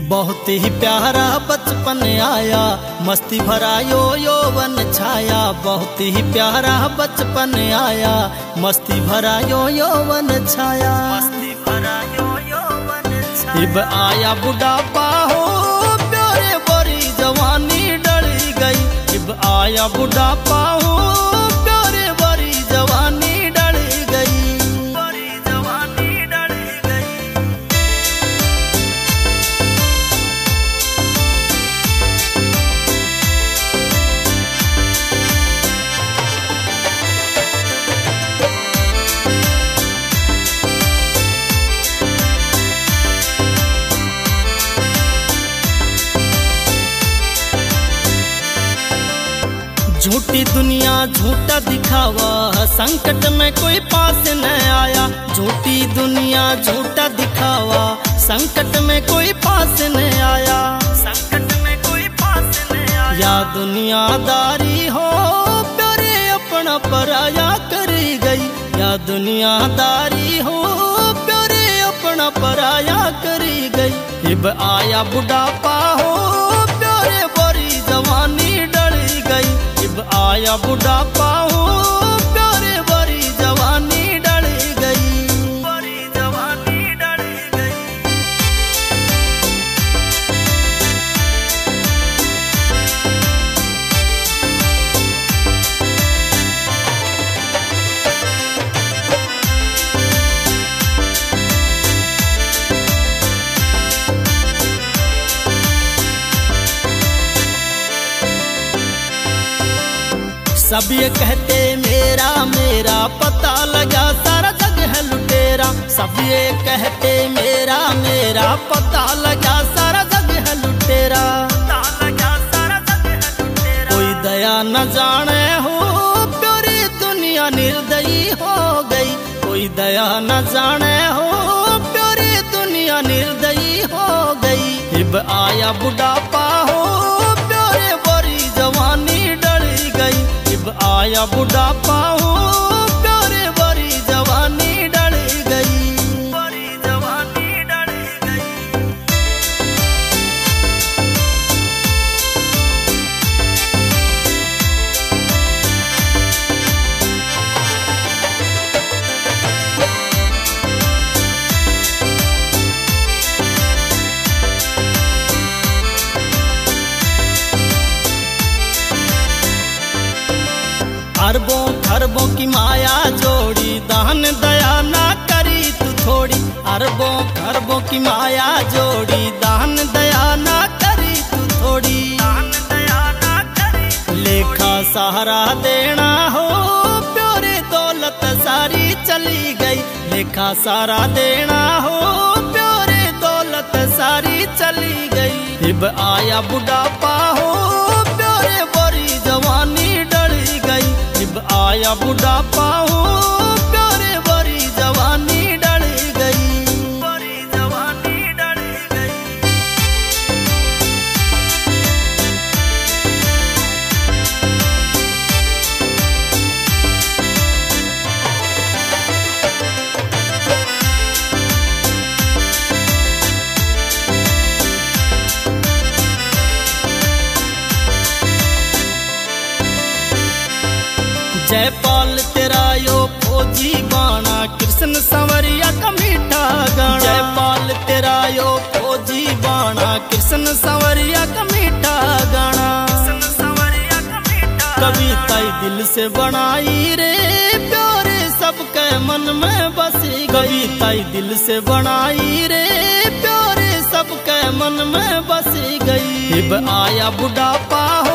बहुत ही प्यारा बचपन आया, मस्ती भरा यो यौवन छाया। बहुत ही प्यारा बचपन आया, मस्ती भरा यो यौवन छाया। मस्ती भरा यो यौवन छाया। इब आया बुढ़ापा हो प्यारे बड़ी जवानी डली गई। इब आया बुढ़ापा हो प्यारे बड़ी जवानी डली गई। बड़ी जवानी डली गई। झूठी दुनिया झूठा दिखावा, संकट में कोई पास न आया। झूठी दुनिया झूठा दिखावा, संकट में कोई पास न आया। संकट में कोई पास न आया। या दुनियादारी हो प्यारे अपना पराया करी गई। या दुनियादारी हो प्यारे अपना पराया करी गई। इब आया बुढ़ापा हो प्यारे बड़ी जवानी डली गई। इब आया बुढ़ापा हो प्यारे बड़ी जवानी डली गई। बड़ी जवानी डली गई। सब ये कहते मेरा मेरा, पता लगा सारा जग है लुटेरा। सब ये कहते मेरा मेरा, पता लगा सारा जग है लुटेरा। पता लगा सारा जग है लुटेरा। कोई दया न जाने हो प्यारी दुनिया निर्दयी हो गई। कोई दया न जाने हो प्यारी दुनिया निर्दयी हो गई। इब आया बुढ़ापा हो प्यारे बड़ी जवानी डली गई। इब आया बुढ़ापा हो प्यारे बड़ी जवानी डली गई। बड़ी जवानी डली गई। अरबों खरबों की माया जोड़ी, दान दया ना करी तू थोड़ी। अरबों खरबों की माया जोड़ी, दान दया ना करी तू थोड़ी। दान दया ना करी। लेखा सहारा देना हो प्यारे दौलत सारी चली गई। लेखा सहारा देना हो प्यारे दौलत सारी चली गई। इब आया बुढ़ापा हो प्यारे बड़ी जवानी डली गई। इब आया बुढ़ापा हो प्यारे बड़ी जवानी डली गई। बड़ी जवानी डली गई। जयपाल तेरा यो फौजी बाणा, कृष्ण संवरिया का मीठा गाना। जयपाल तेरा यो फौजी बाणा, कृष्ण संवरिया का मीठा गाना। कविता दिल से बनाई रे प्यारे सबके मन में बसी। कविता दिल से बनाई रे प्यारे सबके मन में बसी गई। इब आया बुढ़ापा हो